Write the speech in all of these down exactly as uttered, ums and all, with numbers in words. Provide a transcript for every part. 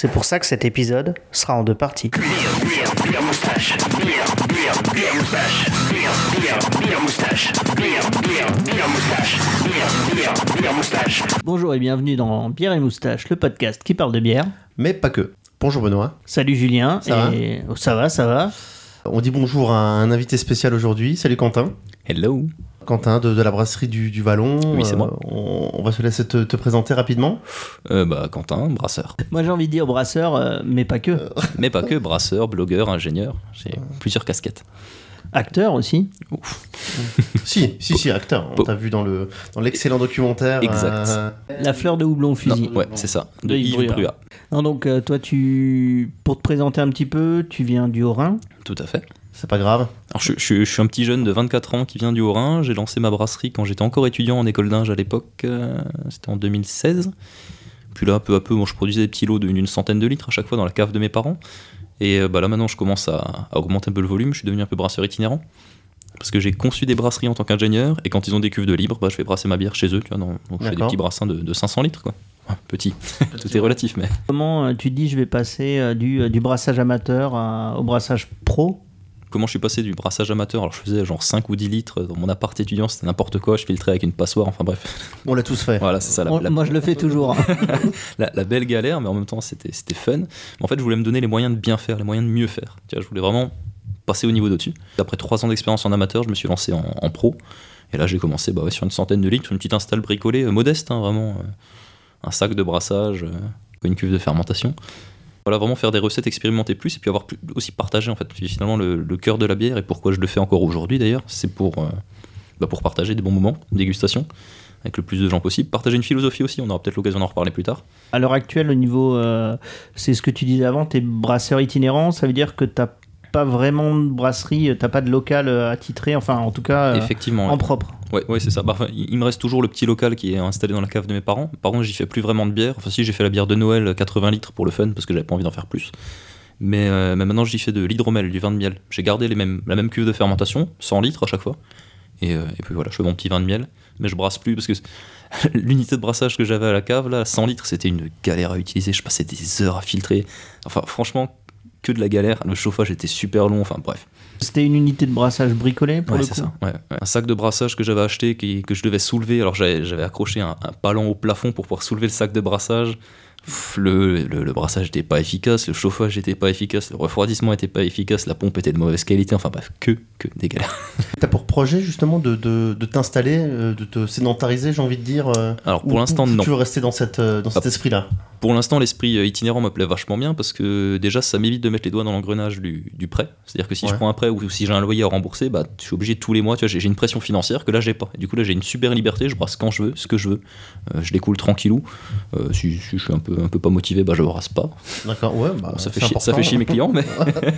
C'est pour ça que cet épisode sera en deux parties. Bière, bière, bière moustache. Bière, bière, bière moustache. Bière, bière, bière moustache. Bière, bière, bière moustache. Bière, bière, bière moustache. Bonjour et bienvenue dans Bière et Moustache, le podcast qui parle de bière. Mais pas que. Bonjour Benoît. Salut Julien. Ça et... va oh, ça va, ça va. On dit bonjour à un invité spécial aujourd'hui. Salut Quentin. Hello. Quentin de, de la brasserie du, du Vallon. Oui, c'est euh, moi. On, on va se laisser te, te présenter rapidement. Euh, bah, Quentin, brasseur. Moi j'ai envie de dire brasseur, euh, mais pas que. Mais pas que, brasseur, blogueur, ingénieur. J'ai plusieurs casquettes. Acteur aussi. Ouf. si, si, si, acteur. On Po- t'a vu dans, le, dans l'excellent documentaire. Exact. euh, La fleur de houblon au fusil. Non, ouais, c'est ça. De De Yves Yves Bruyas. Bruyas. Non, donc euh, toi, tu, pour te présenter un petit peu, tu viens du Haut-Rhin. Tout à fait. C'est pas grave. Alors, je, je- je suis un petit jeune de vingt-quatre ans qui vient du Haut-Rhin. J'ai lancé ma brasserie quand j'étais encore étudiant en école d'Inge à l'époque. euh, C'était en deux mille seize. Puis là, peu à peu, bon, je produisais des petits lots d'une centaine de litres à chaque fois dans la cave de mes parents. Et euh, bah, là, maintenant, je commence à, à augmenter un peu le volume. Je suis devenu un peu brasseur itinérant. Parce que j'ai conçu des brasseries en tant qu'ingénieur. Et quand ils ont des cuves de libre, bah, je fais brasser ma bière chez eux. Tu vois, dans- donc je fais des D'accord. petits brassins de, de cinq cents litres. Quoi. Ouais, petit. Tout est relatif, mais. Comment euh, tu te dis je vais passer euh, du, euh, du brassage amateur à- au brassage pro? Comment je suis passé du brassage amateur? Alors je faisais genre cinq ou dix litres dans mon appart étudiant, c'était n'importe quoi, je filtrais avec une passoire, enfin bref. On l'a tous fait. Voilà, c'est ça la, On- la- Moi je le fais toujours. la- la belle galère, mais en même temps c'était, c'était fun. Mais en fait, je voulais me donner les moyens de bien faire, les moyens de mieux faire. Tu vois, je voulais vraiment passer au niveau d'au-dessus. Après trois ans d'expérience en amateur, je me suis lancé en, en pro. Et là, j'ai commencé bah, ouais, sur une centaine de litres, une petite install bricolée, euh, modeste, hein, vraiment. euh, un sac de brassage, euh, une cuve de fermentation. Voilà, vraiment faire des recettes, expérimenter plus et puis avoir plus, aussi partagé en fait. Puis finalement, le, le cœur de la bière et pourquoi je le fais encore aujourd'hui d'ailleurs, c'est pour, euh, bah, pour partager des bons moments, une dégustation avec le plus de gens possible. Partager une philosophie aussi, on aura peut-être l'occasion d'en reparler plus tard. À l'heure actuelle, au niveau, euh, c'est ce que tu disais avant, t'es brasseur itinérant, ça veut dire que t'as pas vraiment de brasserie, t'as pas de local euh, attitré, enfin en tout cas euh, Effectivement. en ouais. propre. Ouais, ouais, c'est ça. Bah, enfin, il il me reste toujours le petit local qui est installé dans la cave de mes parents. Par contre, j'y fais plus vraiment de bière. Enfin, si, j'ai fait la bière de Noël quatre-vingts litres pour le fun parce que j'avais pas envie d'en faire plus. Mais, euh, mais maintenant, j'y fais de l'hydromel, du vin de miel. J'ai gardé les mêmes, la même cuve de fermentation, cent litres à chaque fois. Et, euh, et puis voilà, je fais mon petit vin de miel. Mais je brasse plus parce que l'unité de brassage que j'avais à la cave, là, cent litres, c'était une galère à utiliser. Je passais des heures à filtrer. Enfin, franchement, que de la galère. Le chauffage était super long. Enfin, bref. C'était une unité de brassage bricolée pour Ouais, le c'est coup. ça. Ouais, ouais. Un sac de brassage que j'avais acheté, qui, que je devais soulever. Alors j'avais, j'avais accroché un, un palan au plafond pour pouvoir soulever le sac de brassage. Pff, Le, le, le brassage n'était pas efficace, le chauffage n'était pas efficace, le refroidissement n'était pas efficace, la pompe était de mauvaise qualité. Enfin bref, que, que des galères. T'as pour projet justement de, de, de t'installer, euh, de te sédentariser, j'ai envie de dire. euh, Alors pour ou- l'instant, ou non. Tu veux rester dans, cette, euh, dans cet Ah. esprit-là. Pour l'instant, l'esprit euh, itinérant me plaît vachement bien parce que déjà, ça m'évite de mettre les doigts dans l'engrenage du, du prêt. C'est-à-dire que si Ouais. je prends un prêt ou si j'ai un loyer à rembourser, bah, je suis obligé tous les mois, tu vois, j'ai, j'ai une pression financière que là, j'ai pas. Et du coup, là, j'ai une super liberté, je brasse quand je veux, ce que je veux. Euh, je découle tranquillou. Euh, si, si je suis un peu, un peu pas motivé, bah, je brasse pas. D'accord, ouais. Bah, Bon, ça, fait c'est chier, ça important. fait chier mes clients, mais,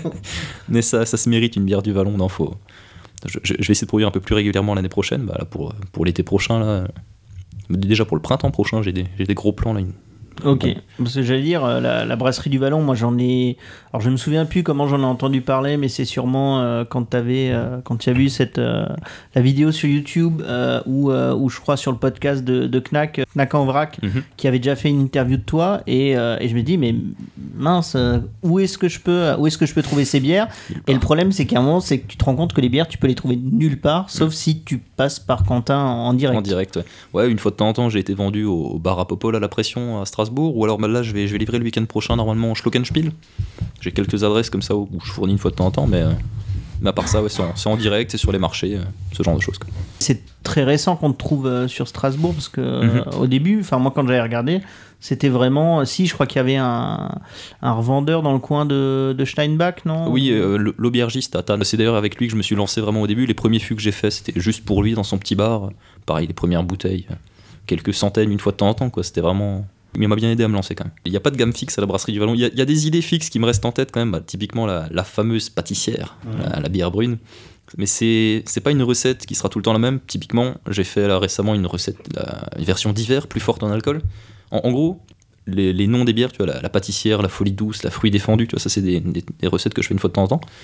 mais ça, ça se mérite une bière du Vallon. Non, faut... je, je- je vais essayer de produire un peu plus régulièrement l'année prochaine, bah, là, pour, pour l'été prochain. Là. Déjà pour le printemps prochain, j'ai des, j'ai des gros plans. Là, une- Ok, Bon. parce que j'allais dire, euh, la, la brasserie du Vallon, moi j'en ai. Alors je me souviens plus comment j'en ai entendu parler, mais c'est sûrement euh, quand t'avais, euh, quand tu as vu cette, euh, la vidéo sur YouTube euh, ou, euh, ou je crois sur le podcast de, de Knack, euh, Knack en vrac, Mhm. qui avait déjà fait une interview de toi, et, euh, et je me dis, mais mince, euh, où est-ce que je peux, où est-ce que je peux trouver ces bières? Et le problème, c'est qu'à un moment, c'est que tu te rends compte que les bières, tu peux les trouver nulle part, sauf si tu passes par Quentin en, en direct. En direct, ouais. Ouais, une fois de temps en temps, j'ai été vendu au, au bar à Popol à la Pression à Strasbourg, ou alors bah, là, je vais, je vais livrer le week-end prochain, normalement, en Schlockenspiel. J'ai quelques adresses comme ça où, où je fournis une fois de temps en temps, mais, euh, mais à part ça, ouais, c'est, en, c'est en direct, c'est sur les marchés, euh, ce genre de choses. Quoi. C'est très récent qu'on te trouve euh, sur Strasbourg parce que euh, Mhm. au début, enfin moi quand j'avais regardé, c'était vraiment si je crois qu'il y avait un, un revendeur dans le coin de, de Steinbach, non? Oui, euh, l- l'aubergiste à Tannes, c'est d'ailleurs avec lui que je me suis lancé vraiment au début. Les premiers fûts que j'ai faits, c'était juste pour lui dans son petit bar. Pareil, les premières bouteilles, euh, quelques centaines une fois de temps en temps, quoi. C'était vraiment. Il m'a bien aidé à me lancer quand même. Il n'y a pas de gamme fixe à la brasserie du Vallon. Il y, a- il y a des idées fixes qui me restent en tête quand même. Bah, typiquement la, la fameuse pâtissière, la, la bière brune. Mais c'est c'est pas une recette qui sera tout le temps la même. Typiquement, j'ai fait là récemment une recette, la- une version d'hiver plus forte en alcool. En, en gros, les, les noms des bières, tu vois, la, la pâtissière, la folie douce, la fruit défendu, tu vois, ça c'est des, des- des recettes que je fais une fois de temps en temps.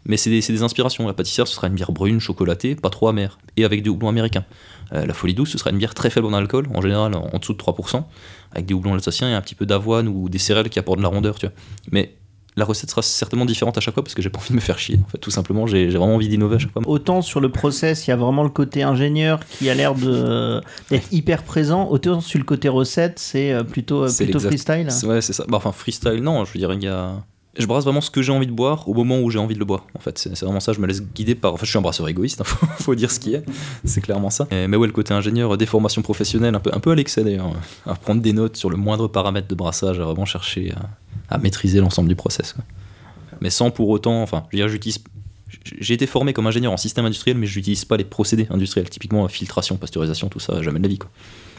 Mais c'est des, c'est des inspirations. La pâtissière, ce sera une bière brune, chocolatée, pas trop amère, et avec des houblons américains. Euh, la Folie Douce, ce sera une bière très faible en alcool, en général en, en dessous de trois pour cent, avec des houblons alsaciens et un petit peu d'avoine ou des céréales qui apportent de la rondeur, tu vois. Mais la recette sera certainement différente à chaque fois parce que j'ai pas envie de me faire chier. En fait, tout simplement, j'ai, j'ai vraiment envie d'innover à chaque fois. Autant sur le process, il y a vraiment le côté ingénieur qui a l'air de, d'être hyper présent, autant sur le côté recette, c'est plutôt, C'est plutôt l'exact- freestyle. C'est- Ouais, c'est ça. Bah, enfin, freestyle, non, je veux dire, il y a. Je brasse vraiment ce que j'ai envie de boire au moment où j'ai envie de le boire. En fait, c'est, c'est vraiment ça. Je me laisse guider par. En fait, je suis un brasseur égoïste. Hein, faut, faut dire ce qui est. C'est clairement ça. Et- mais ouais, le côté ingénieur, des formations professionnelles, un peu, un peu à l'excès d'ailleurs, à prendre des notes sur le moindre paramètre de brassage, à vraiment chercher à, à maîtriser l'ensemble du process. Quoi. Mais sans pour autant. Enfin, je veux dire, j'utilise. J'ai été formé comme ingénieur en système industriel, mais je n'utilise pas les procédés industriels. Typiquement, filtration, pasteurisation, tout ça, jamais de la vie, quoi.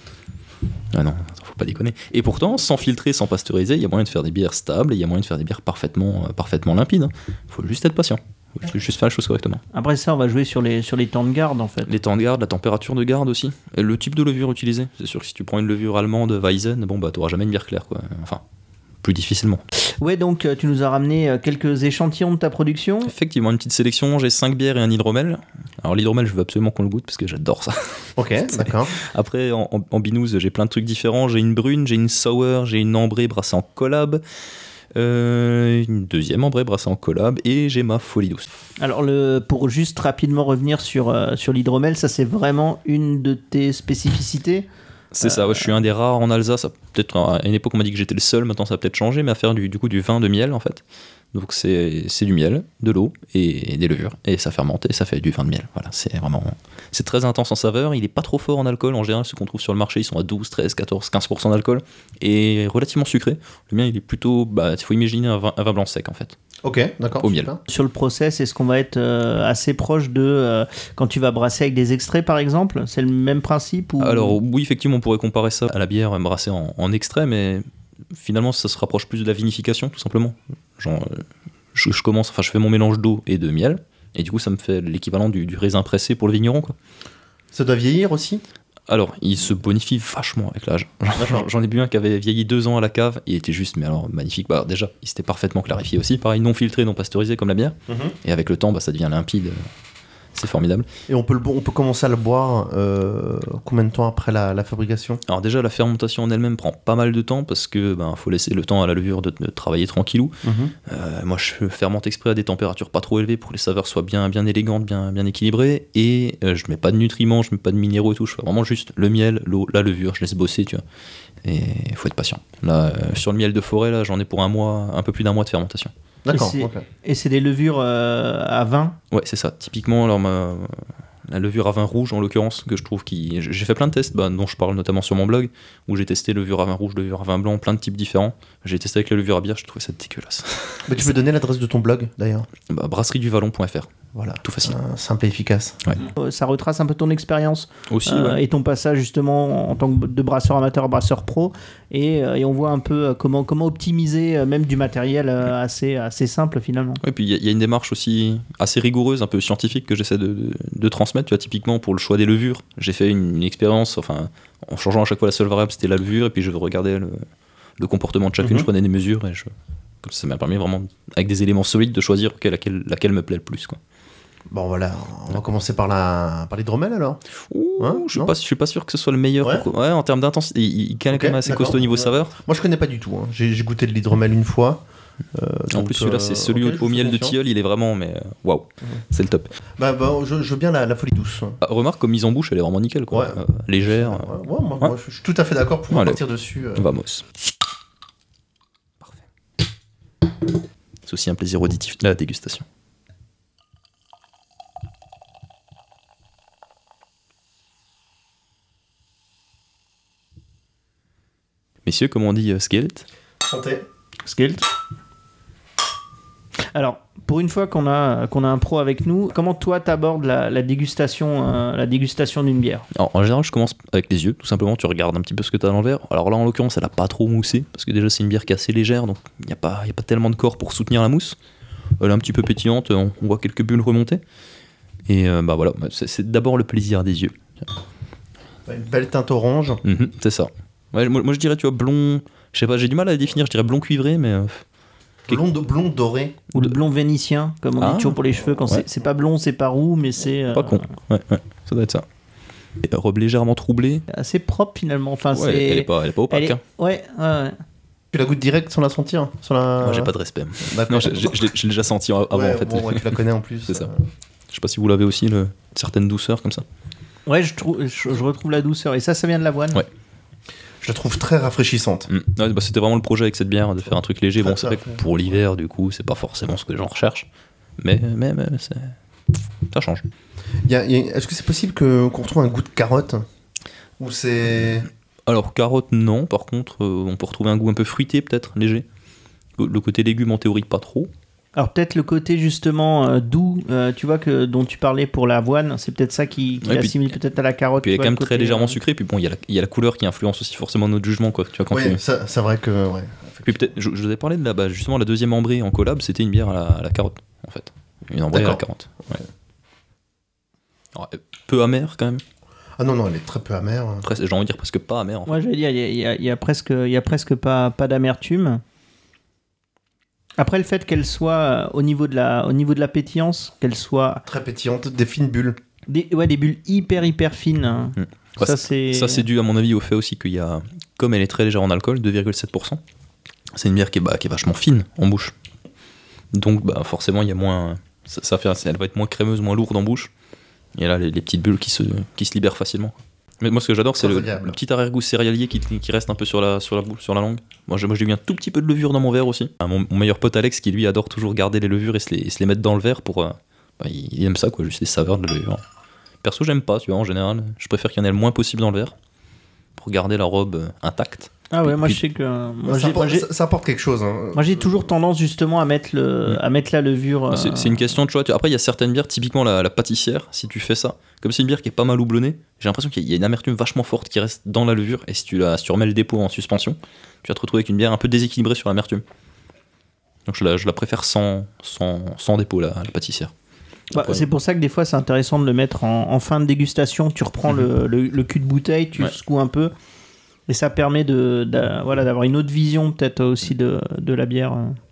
Ah non, faut pas déconner. Et pourtant, sans filtrer, sans pasteuriser, il y a moyen de faire des bières stables, et il y a moyen de faire des bières parfaitement, euh, parfaitement limpides. Hein. Faut juste être patient. Faut juste faire les choses correctement. Après ça, on va jouer sur les, sur les temps de garde en fait. Les temps de garde, la température de garde aussi. Et le type de levure utilisée. C'est sûr que si tu prends une levure allemande Weizen, bon bah t'auras jamais une bière claire, quoi. Enfin, plus difficilement. Ouais, donc euh, tu nous as ramené euh, quelques échantillons de ta production. Effectivement, une petite sélection. J'ai cinq bières et un hydromel. Alors l'hydromel, je veux absolument qu'on le goûte parce que j'adore ça. Ok, d'accord. Après, en, en, en binouze, j'ai plein de trucs différents. J'ai une brune, j'ai une sour, j'ai une ambrée brassée en collab, euh, une deuxième ambrée brassée en collab, et j'ai ma Folie Douce. Alors, le, pour juste rapidement revenir sur, euh, sur l'hydromel, ça c'est vraiment une de tes spécificités. C'est euh... ça, ouais, je suis un des rares en Alsace. Peut-être à une époque, on m'a dit que j'étais le seul, maintenant ça a peut-être changé, mais à faire du, du coup du vin de miel en fait. Donc c'est, c'est du miel, de l'eau et des levures, et ça fermente et ça fait du vin de miel. Voilà, c'est vraiment, c'est très intense en saveur. Il est pas trop fort en alcool. En général, ceux qu'on trouve sur le marché, ils sont à douze, treize, quatorze, quinze pour cent d'alcool et relativement sucré. Le mien, il est plutôt, bah, il faut imaginer un vin, un vin blanc sec en fait. Ok, d'accord. Au miel. Super. Sur le process, est-ce qu'on va être euh, assez proche de euh, quand tu vas brasser avec des extraits par exemple? C'est le même principe ou... Alors oui, effectivement, on pourrait comparer ça à la bière brassée en, en extrait, mais finalement, ça se rapproche plus de la vinification, tout simplement. Genre, je, je commence, enfin, je fais mon mélange d'eau et de miel, et du coup, ça me fait l'équivalent du, du raisin pressé pour le vigneron, quoi. Ça doit vieillir aussi? Alors, il se bonifie vachement avec l'âge. J'en, j'en ai bu un qui avait vieilli deux ans à la cave, et il était juste, mais alors, magnifique. Bah, déjà, il s'était parfaitement clarifié aussi. Pareil, non filtré, non pasteurisé comme la bière. Mm-hmm. Et avec le temps, bah, ça devient limpide. C'est formidable. Et on peut, le, on peut commencer à le boire euh, combien de temps après la, la fabrication? Alors déjà, la fermentation en elle-même prend pas mal de temps parce que ben, faut laisser le temps à la levure de, de travailler tranquillou. Mm-hmm. Euh, moi, je fermente exprès à des températures pas trop élevées pour que les saveurs soient bien, bien élégantes, bien, bien équilibrées. Et euh, je mets pas de nutriments, je mets pas de minéraux et tout. Je fais vraiment juste le miel, l'eau, la levure. Je laisse bosser, tu vois. Et il faut être patient. Là, euh, sur le miel de forêt, là, j'en ai pour un mois, un peu plus d'un mois de fermentation. D'accord. Et c'est, okay. et c'est des levures euh, à vin? Ouais, c'est ça. Typiquement, alors ma, la levure à vin rouge, en l'occurrence, que je trouve qui. J'ai fait plein de tests, bah, dont je parle notamment sur mon blog, où j'ai testé levure à vin rouge, levure à vin blanc, plein de types différents. J'ai testé avec la levure à bière, je trouvais ça dégueulasse. Mais tu peux donner l'adresse de ton blog, d'ailleurs? Bah, brasserie du vallon point f r. Voilà, tout facile. Euh, simple et efficace. Ouais. Ça retrace un peu ton expérience aussi euh, ouais. et ton passage justement en tant que de brasseur amateur, brasseur pro, et, et on voit un peu comment, comment optimiser même du matériel assez, assez simple finalement. Et puis il y, y a une démarche aussi assez rigoureuse, un peu scientifique que j'essaie de, de, de transmettre. Tu vois, typiquement pour le choix des levures, j'ai fait une, une expérience, enfin en changeant à chaque fois la seule variable, c'était la levure, et puis je regardais le, le comportement de chacune, mm-hmm. je prenais des mesures et je, comme ça, ça m'a permis vraiment avec des éléments solides de choisir okay, laquelle, laquelle me plaît le plus, quoi. Bon voilà, on va commencer par, la... par l'hydromel alors. Ouh, hein, je ne suis pas sûr que ce soit le meilleur. Ouais, pour... ouais en termes d'intensité, il, il est okay, quand même assez d'accord. Costaud niveau ouais. saveur. Moi je connais pas du tout, hein. j'ai, j'ai goûté de l'hydromel une fois. Euh, en plus celui-là c'est celui okay, au, au miel de tilleul, il est vraiment, mais waouh, wow, ouais. c'est le top. Bah, bah je, je veux bien la, la Folie Douce. Ah, remarque comme mise en bouche elle est vraiment nickel quoi, ouais. euh, légère. Ouais, ouais, moi, ouais. moi je suis tout à fait d'accord pour Allez. partir dessus. Euh... Vamos. Parfait. C'est aussi un plaisir auditif la dégustation. Messieurs, comment on dit euh, skelt? Santé. Skelt. Alors, pour une fois qu'on a, qu'on a un pro avec nous, comment toi t'abordes la, la dégustation, euh, la dégustation d'une bière? Alors, en général, je commence avec les yeux, tout simplement. Tu regardes un petit peu ce que tu as dans le verre. Alors là, en l'occurrence, elle n'a pas trop moussé, parce que déjà, c'est une bière qui est assez légère, donc il n'y a pas, y a pas tellement de corps pour soutenir la mousse. Elle est un petit peu pétillante, on, on voit quelques bulles remonter. Et euh, bah voilà, c'est, c'est d'abord le plaisir des yeux. Une belle teinte orange. Mmh, c'est ça. Ouais, moi, moi je dirais, tu vois, blond, je sais pas, j'ai du mal à la définir, je dirais blond cuivré, mais euh, Blond, blond doré. Ou le blond vénitien, comme on Ah, dit toujours pour les cheveux. Quand ouais. c'est, c'est pas blond, c'est pas roux, mais c'est euh, Pas con. Ouais, ouais, ça doit être ça. Et, euh, robe légèrement troublée. assez propre finalement. Enfin, Ouais, c'est... elle est pas, elle est pas opaque. elle est- Hein. Ouais, ouais, ouais. Tu la goûtes direct sans la sentir sur la... Moi, j'ai pas de respect. D'accord. Non, j'ai j'ai- je l'ai je l'ai déjà senti avant Ouais, en fait. bon, ouais, tu la connais en plus. C'est ça. euh. Je sais pas si vous l'avez aussi, le... certaines douceurs comme ça. Ouais, je, trouve, je, je retrouve la douceur. Et ça, ça vient de l'avoine. Ouais. Je la trouve très rafraîchissante. Mm. Ouais, bah, c'était vraiment le projet avec cette bière, de faire un truc léger. Très, Bon, c'est très vrai que fort. pour l'hiver, du coup, c'est pas forcément ce que les gens recherchent. Mais, mais, mais c'est... ça change. Y a- y a- Est-ce que c'est possible que, qu'on retrouve un goût de carotte? Ou c'est... Alors, carotte, non. Par contre, euh, on peut retrouver un goût un peu fruité, peut-être, léger. Le côté légumes, en théorie, pas trop. Alors peut-être le côté justement euh, doux, euh, tu vois, que, dont tu parlais pour l'avoine, c'est peut-être ça qui, qui Ouais, puis- assimile peut-être à la carotte. Puis il est tu vois, quand même le très côté, légèrement euh, sucré. Puis bon, il y, a la- il y a la couleur qui influence aussi forcément notre jugement, quoi. Tu vois, quand Ouais, tu... ça- c'est vrai que... Ouais. Puis peut-être, je, je vous ai parlé de la, bah, justement, la deuxième ambrée en collab, c'était une bière à la, à la carotte, en fait. Une ambrée à la D'accord. carotte. Ouais. Alors, euh, peu amère, quand même. Ah non, non, elle est très peu amère. Presque- J'ai envie de dire presque pas amère, en fait. Ouais, j'allais dire, il y a, il y a- il y a presque, il y a presque pas, pas d'amertume. Après, le fait qu'elle soit euh, au niveau de la, au niveau de la pétillance, qu'elle soit Très pétillante, des fines bulles. des, ouais, des bulles hyper hyper fines. hein. Mm. Ouais, Ça c'est. Ça, c'est dû, à mon avis, au fait aussi qu'il y a, comme elle est très légère en alcool, deux virgule sept pour cent, c'est une bière qui est, bah, qui est vachement fine en bouche. Donc, bah, forcément, il y a moins. Ça, ça fait, elle va être moins crémeuse, moins lourde en bouche. Et là, les, les petites bulles qui se, qui se libèrent facilement. Mais moi, ce que j'adore, c'est Très le, agréable. le petit arrière-goût céréalier qui, qui reste un peu sur la, sur la, bouche, sur la langue. Moi, j'ai, moi, j'ai mis un tout petit peu de levure dans mon verre aussi. Ah, Mon, mon meilleur pote Alex, qui lui adore toujours garder les levures et se les, et se les mettre dans le verre pour. euh, bah, il, il aime ça, quoi, juste les saveurs de la levure. Perso, j'aime pas, tu vois, en général. Je préfère qu'il y en ait le moins possible dans le verre pour garder la robe euh, intacte. Ah ouais, moi Puis- je sais que moi ça, j'ai, moi, apporte, j'ai, ça- ça apporte quelque chose. Hein. moi, j'ai toujours tendance justement à mettre le, Mm. à mettre la levure. euh, C'est, c'est une question de choix. Tu- Après, il y a certaines bières, typiquement la, la pâtissière, si tu fais ça, comme c'est une bière qui est pas mal houblonnée, j'ai l'impression qu'il y a une amertume vachement forte qui reste dans la levure, et si tu, la, si tu remets le dépôt en suspension, tu vas te retrouver avec une bière un peu déséquilibrée sur l'amertume. Donc je la, je la préfère sans, sans, sans dépôt, la, la pâtissière. Bah, Après- c'est pour ça que des fois c'est intéressant de le mettre en, en fin de dégustation. Tu reprends le, le, le cul de bouteille, tu Ouais. secoues un peu, et ça permet de, d'a- voilà, d'avoir une autre vision peut-être aussi de, de la bière.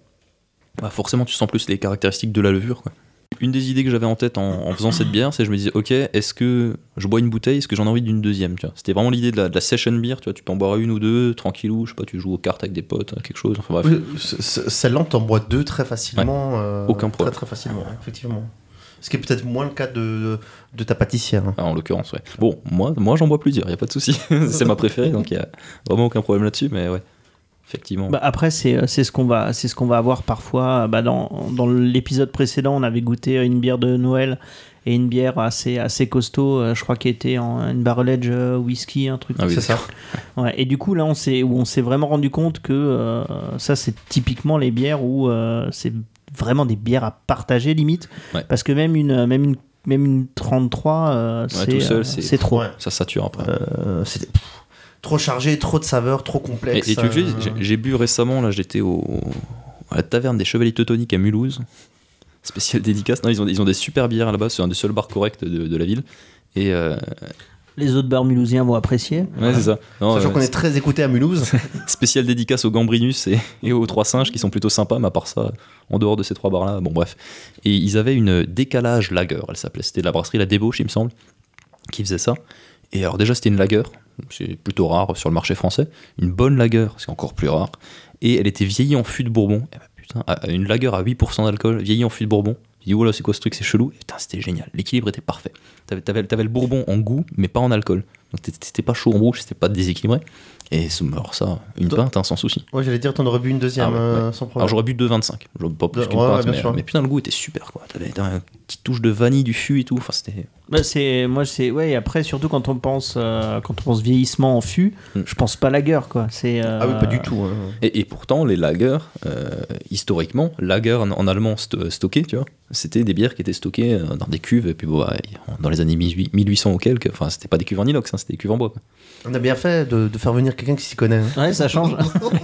Bah, forcément, tu sens plus les caractéristiques de la levure, quoi. Une des idées que j'avais en tête en, en faisant cette bière, c'est que je me disais, ok, est-ce que je bois une bouteille, est-ce que j'en ai envie d'une deuxième, tu vois. C'était vraiment l'idée de la, de la session beer, tu vois, tu peux en boire une ou deux, tranquillou, je sais pas, tu joues aux cartes avec des potes, quelque chose, enfin bref. Oui, c- c- Celle-là, t'en bois deux très facilement. euh, Aucun problème. Très, très facilement, effectivement. Ce qui est peut-être moins le cas de, de ta pâtissière. Ah, en l'occurrence, ouais. Bon, moi, moi j'en bois plusieurs, y a pas de souci. C'est ma préférée, donc y a vraiment aucun problème là-dessus, mais ouais, effectivement. Bah, après, c'est, c'est, ce qu'on va, c'est ce qu'on va avoir parfois. Bah, dans, dans l'épisode précédent, on avait goûté une bière de Noël et une bière assez, assez costaud, euh, je crois qu'elle était en une barrel aged euh, whisky, un truc Ah oui, C'est ça. Ouais, et du coup, là, on s'est, où on s'est vraiment rendu compte que euh, ça, c'est typiquement les bières où euh, c'est vraiment des bières à partager, limite. Ouais. Parce que même une, même une, même une trente-trois, euh, c'est, tout seul, euh, c'est- c'est trop. Ouais. Ça sature après. Euh, C'était pff, trop chargé, trop de saveurs, trop Et, complexe. et tu veux que je dise, euh, j'ai, j'ai bu récemment, là, j'étais au, à la taverne des Chevaliers Teutoniques à Mulhouse. Spécial dédicace. Non, ils ont, ils ont des super bières là-bas, c'est un des seuls bars corrects de, de la ville. Et euh, Les autres bars mulhousiens vont apprécier. ouais, c'est ça. Non, Sachant euh, qu'on est très écouté à Mulhouse. spécial dédicace aux Gambrinus et, et aux Trois Singes qui sont plutôt sympas, mais à part ça, en dehors de ces trois bars-là, bon bref. Et ils avaient une décalage lager, elle s'appelait. C'était la brasserie La Débauche, il me semble, qui faisait ça. Et alors déjà, c'était une lager, c'est plutôt rare sur le marché français. Une bonne lager, c'est encore plus rare. Et elle était vieillie en fût de Bourbon. Et bah, putain, une lager à huit pour cent d'alcool, vieillie en fût de Bourbon. Je dis, oh là, c'est quoi ce truc, c'est chelou. Et putain, c'était génial. L'équilibre était parfait. T'avais, t'avais, t'avais le Bourbon en goût, mais pas en alcool. Donc t'étais, t'étais pas chaud en bouche, c'était pas déséquilibré. Et c'est- alors ça, une Toi- pinte, hein, sans souci. Ouais, j'allais dire, t'en aurais bu une deuxième Ah ouais, euh, ouais. sans Alors problème. j'aurais bu deux virgule vingt-cinq. J'aurais pas plus Ouais, qu'une ouais, pinte, bien mais, sûr. mais putain, le goût était super, quoi. T'avais, t'avais une petite touche de vanille, du fût et tout. Enfin, c'était. Bah, c'est, moi, c'est, ouais, et après, surtout quand on pense, euh, quand on pense vieillissement en fût, Mm. je pense pas lager, quoi. C'est, euh, Ah oui, pas du tout. hein. Et, et pourtant, les lagers, euh, historiquement, lager en, en allemand sto- stocké, tu vois, c'était des bières qui étaient stockées euh, dans des cuves. Et puis, bon, ouais, dans les années mille huit cents ou quelques, enfin, c'était pas des cuves en inox, hein, c'était des cuves en bois, quoi. On a bien fait de, de faire venir quelqu'un qui s'y connaît. hein. Ouais, ça change.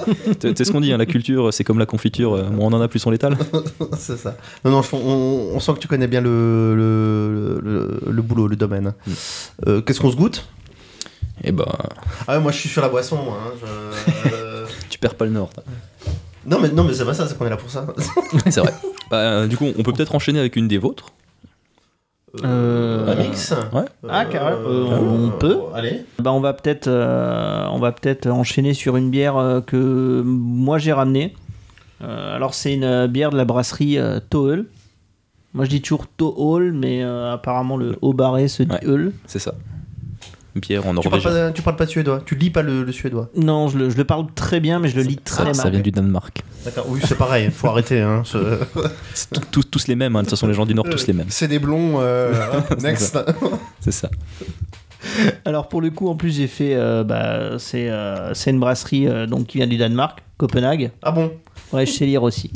Tu sais ce qu'on dit, hein, la culture, c'est comme la confiture, euh, moins on en a, plus on l'étale. C'est ça. Non, non, je- on, on sent que tu connais bien le, le, le, le boulot, le domaine. Mm. Euh, qu'est-ce qu'on se goûte? Et ben, Ah ouais, moi je suis sur la boisson. Hein. Je- euh, tu perds pas le nord. t'as. Non, mais, non, mais c'est pas ça, c'est qu'on est là pour ça. C'est vrai. Bah, euh, du coup, on peut peut-être enchaîner avec une des vôtres. Euh, Un mix Ouais. Ah, carrément. Euh, on peut. Allez. Bah, on va peut-être euh, on va peut-être enchaîner sur une bière euh, que moi j'ai ramenée. Euh, alors c'est une euh, bière de la brasserie euh, Toeul. Moi je dis toujours Toeul, mais euh, apparemment le haut barré se dit Ouais. Eul. C'est ça. Bière en Tu parles, norvégien. pas, tu parles pas suédois, tu lis pas le, le suédois. Non, je le, je le parle très bien, mais je le lis très mal. Ça vient du Danemark. D'accord, oui, c'est pareil, faut arrêter. Hein, ce- C'est tout- tous, tous les mêmes, hein. De toute façon, les gens du Nord, tous les mêmes. C'est des blonds, euh, next. C'est ça. Alors pour le coup, en plus j'ai fait, euh, bah, c'est euh, c'est une brasserie euh, donc qui vient du Danemark, Copenhague. Ah bon? Ouais, je sais lire aussi.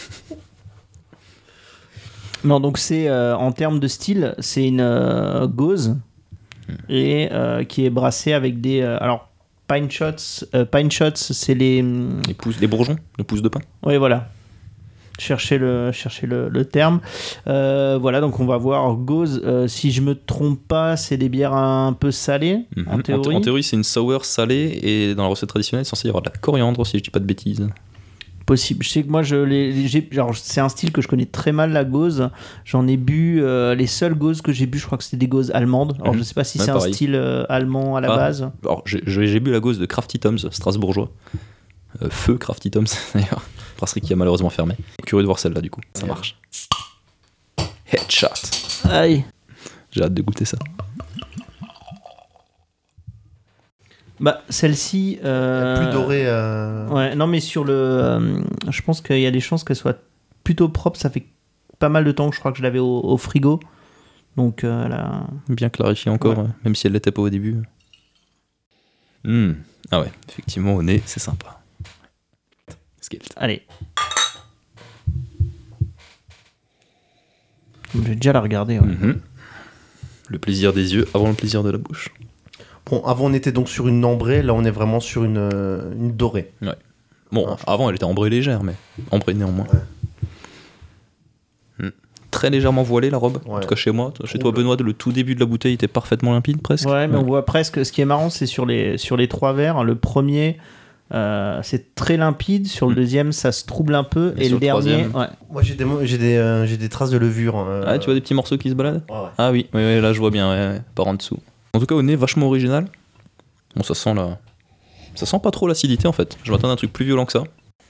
Non, donc c'est euh, en termes de style, c'est une euh, gauze et euh, qui est brassée avec des euh, alors pine shots. Euh, pine shots, c'est les. Les pousses, les bourgeons, les pousses de pain. Oui, voilà. Cherchez le, cherchez le, le terme. Euh, voilà, donc on va voir gauze. Euh, si je me trompe pas, c'est des bières un peu salées Mhm. en théorie. En théorie, c'est une sour salée et dans la recette traditionnelle, il est censé y avoir de la coriandre, si je dis pas de bêtises. Possible. Je sais que moi, je l'ai, j'ai, genre, c'est un style que je connais très mal, la gauze. J'en ai bu, euh, les seules gauzes que j'ai bu, je crois que c'était des gauzes allemandes. Alors, Mhm. je sais pas si Ouais, c'est pareil. un style euh, allemand à la Ah. base. Alors, j'ai, j'ai j'ai bu la gauze de Crafty Tom's, strasbourgeois. Euh, feu Crafty Tom's, d'ailleurs. Brasserie qui a malheureusement fermé. Curieux de voir celle-là, du coup. Ça marche. Headshot. Aïe. J'ai hâte de goûter ça. Bah, celle-ci. euh, Plus doré. Euh... Ouais, non, mais sur le. euh, je pense qu'il y a des chances qu'elle soit plutôt propre. Ça fait pas mal de temps que je crois que je l'avais au, au frigo. Donc, euh, elle a- Bien clarifié encore, Ouais. euh, même si elle l'était pas au début. Hmm. Ah ouais, effectivement, au nez, c'est sympa. Skelt. Allez. Je vais déjà la regarder. Ouais. Mhm. Le plaisir des yeux avant le plaisir de la bouche. Bon, avant on était donc sur une ambrée, là on est vraiment sur une, euh, une dorée. Bon, Ah. avant elle était ambrée légère, mais ambrée néanmoins. Hmm. Très légèrement voilée la robe, en Ouais. tout cas chez moi. Chez Oula. toi, Benoît, le tout début de la bouteille était parfaitement limpide presque. Ouais, mais on voit presque. Ce qui est marrant, c'est sur les, sur les trois verres. Le premier, euh, c'est très limpide. Sur le Mm. deuxième, ça se trouble un peu. Et Et, sur le le dernier, troisième ouais. Moi j'ai des, mo- j'ai des, euh, j'ai des traces de levure. euh, Ah, tu vois des petits morceaux qui se baladent ouais, ouais. Ah oui, oui, oui, là je vois bien, ouais, ouais, par en dessous. En tout cas, au nez, vachement original. Bon, ça sent la... Ça sent pas trop l'acidité en fait. Je m'attendais à un truc plus violent que ça.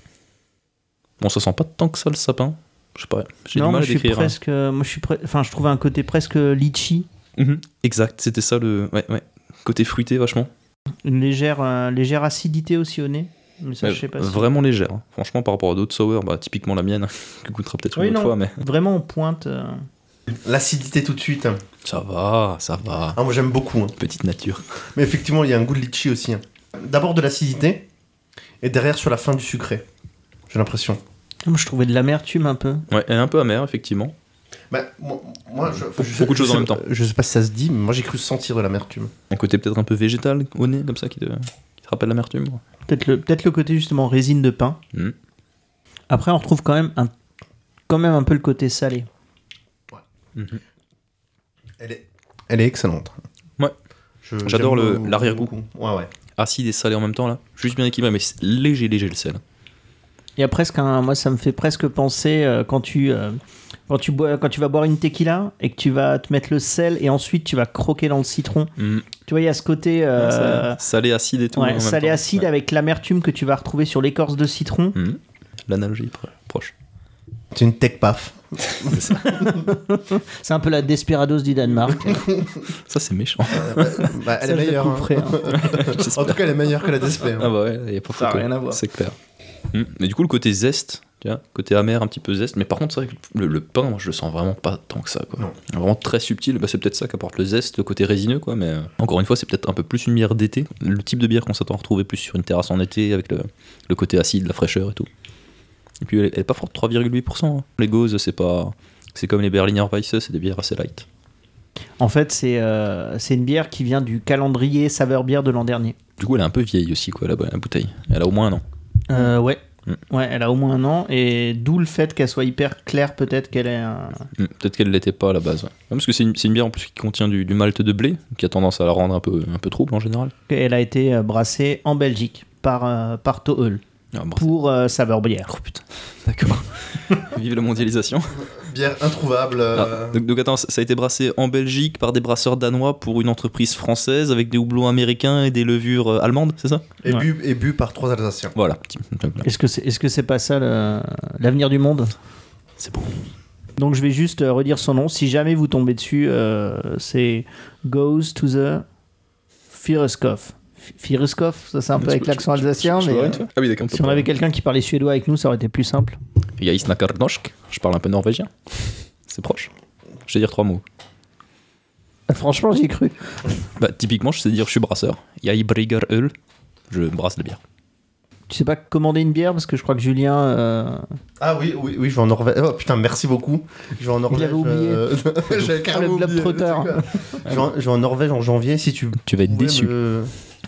Bon, ça sent pas tant que ça le sapin. Je sais pas, j'ai Non, du moi mal à je suis décrire. hein. presque. Moi je suis pre- Enfin, je trouve un côté presque litchi, Mhm. Exact, c'était ça le. Ouais, ouais. Côté fruité, vachement. une légère, euh, légère acidité aussi au nez. Mais ça, Ouais, je sais pas. si- vraiment légère. hein. Franchement, par rapport à d'autres sour, bah, typiquement la mienne, qui goûtera peut-être Oui, une autre non. fois, mais. Vraiment en pointe. euh. L'acidité tout de suite. hein. Ça va, ça va. Ah, moi j'aime beaucoup. hein. Petite nature. Mais effectivement, il y a un goût de litchi aussi. hein. D'abord de l'acidité, et derrière sur la fin du sucré. J'ai l'impression. Moi, je trouvais de l'amertume un peu. Ouais, elle est un peu amère, effectivement. Bah, moi, moi, je, Beaucoup- je- beaucoup de je choses en sais- même temps. Je sais pas si ça se dit, mais moi j'ai cru sentir de l'amertume. Un côté peut-être un peu végétal au nez, comme ça, qui te, qui te rappelle l'amertume. Peut-être le, peut-être le côté justement résine de pain. Mhm. Après, on retrouve quand même un, quand même un peu le côté salé. Mhm. Elle est, elle est excellente. Ouais. Je- J'adore j'aime le- beaucoup, l'arrière-goût. beaucoup. Ouais, ouais. Acide et salé en même temps, là. Juste bien équilibré, mais c'est léger, léger le sel. Il y a presque un, moi, ça me fait presque penser euh, quand tu, euh, quand tu bois, quand tu vas boire une tequila et que tu vas te mettre le sel et ensuite tu vas croquer dans le citron. Mhm. Tu vois, il y a ce côté euh, Ça- salé, acide et tout. en ouais, même salé temps. acide Ouais. avec l'amertume que tu vas retrouver sur l'écorce de citron. Mhm. L'analogie est pro- proche. C'est une tech paf. C'est ça. C'est un peu la Desperados du Danemark. Ça, c'est méchant. Bah, elle Ça, est je le meilleure. hein. couperai, hein. En tout cas, elle est meilleure que la Despé. hein. Ah bah ouais, il y a pas Ça a photo. rien à voir. C'est clair. Hmm. Mais du coup, le côté zeste, tu vois, côté amer, un petit peu zeste. Mais par contre, c'est vrai que le, le pain, moi, je le sens vraiment pas tant que ça, quoi. Non. Vraiment très subtil. Bah, c'est peut-être ça qu'apporte le zeste, le côté résineux, quoi. Mais euh, encore une fois, c'est peut-être un peu plus une bière d'été. Le type de bière qu'on s'attend à retrouver plus sur une terrasse en été, avec le, le côté acide, la fraîcheur et tout. Et puis, elle, est- elle est pas forte, trois virgule huit pour cent. hein. Les gauzes, c'est pas. C'est comme les Berliner Weisse, c'est des bières assez light. En fait, c'est euh, c'est une bière qui vient du calendrier saveur bière de l'an dernier. Du coup, elle est un peu vieille aussi, quoi, la, la bouteille. Elle a au moins un an. Euh, ouais. Mm. Ouais, elle a au moins un an et d'où le fait qu'elle soit hyper claire, peut-être qu'elle est un... Hmm, Peut-être qu'elle l'était pas à la base. Ouais. Ouais, parce que c'est une, c'est une bière en plus qui contient du, du malt de blé, qui a tendance à la rendre un peu, un peu trouble en général. Elle a été euh, brassée en Belgique par, euh, par Toeul. Ah, bon, pour euh, saveur bière. Oh putain, d'accord. Vive la mondialisation. Bière introuvable. euh, Ah, donc, donc attends, ça a été brassé en Belgique par des brasseurs danois pour une entreprise française avec des houblons américains et des levures euh, allemandes, c'est ça? et, ouais. bu, et bu par trois Alsaciens. Voilà. Petit- Est-ce que c'est est-ce que c'est pas ça le- l'avenir du monde? C'est beau. Donc je vais juste euh, redire son nom. Si jamais vous tombez dessus, euh, c'est Goes to the Fireskov. Fireskov, ça c'est un peu avec l'accent alsacien, mais euh, Ah oui, d'accord. si on avait quelqu'un qui parlait suédois avec nous, ça aurait été plus simple. Jeg snakker norsk, je parle un peu norvégien. C'est proche. Je sais dire trois mots. Franchement, j'y ai cru. Bah, typiquement, je sais dire je suis brasseur. Jeg brygger øl, je brasse de la bière. Tu sais pas commander une bière parce que je crois que Julien. euh, Ah oui, oui, oui, je vais en Norvège. Oh putain, merci beaucoup. Je vais en Norvège. avait oublié. euh, J'avais carrément Le oublié. globe-trotter. Je vais en- je vais en Norvège en janvier si tu. Tu vas être pouvais déçu me-